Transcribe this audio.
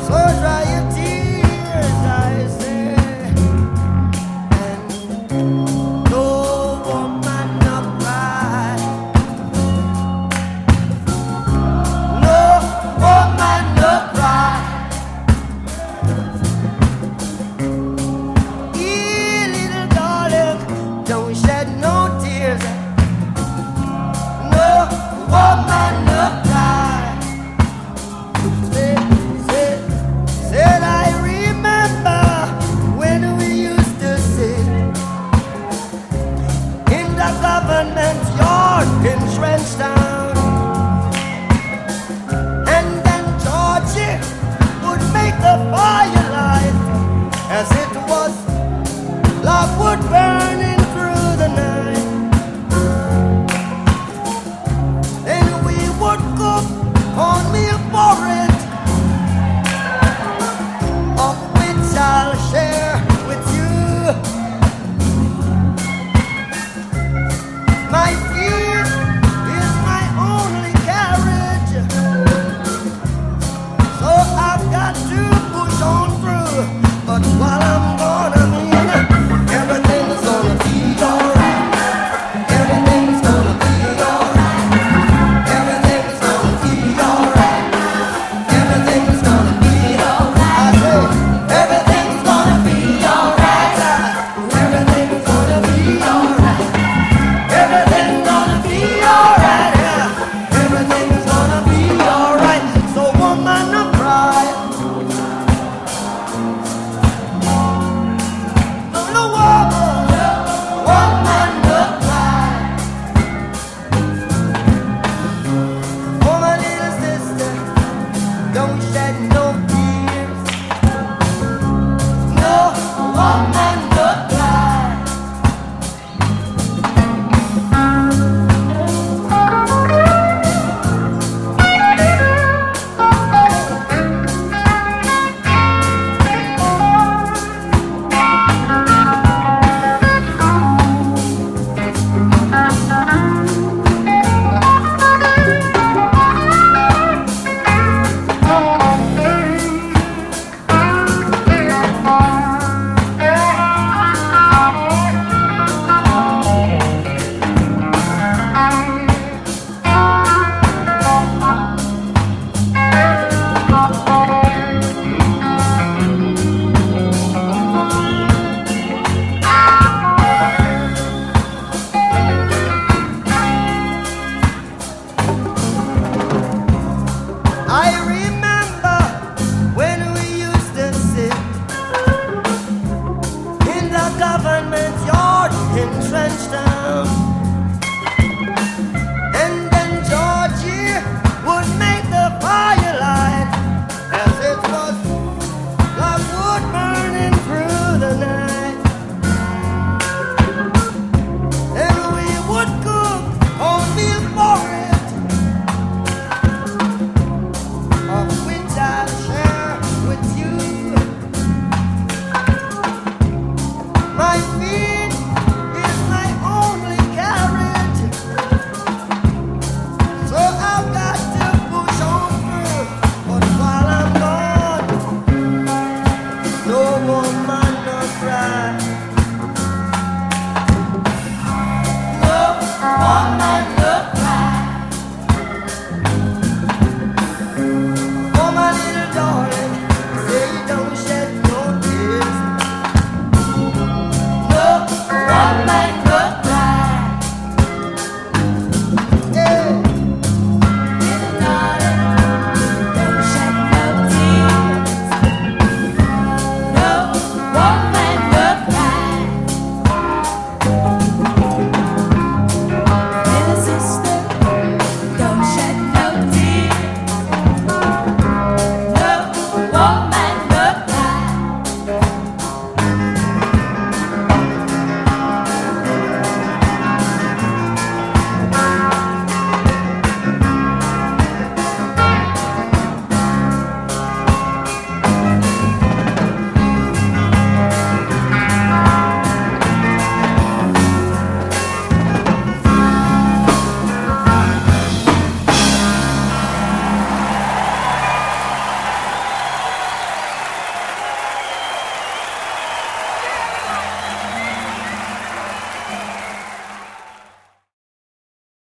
So dry your tears, I say, and no woman no cry, no woman no cry. Ee, little darling, don't shed no tears, no woman no cry. Said I remember when we used to sit in the government yard in Trenchtown, and then Georgie would make the firelight as it was logwood burning through the night. Then we would cook cornmeal porridge, of which I'll share with you. My feet is my only carriage, so I've got to push on through.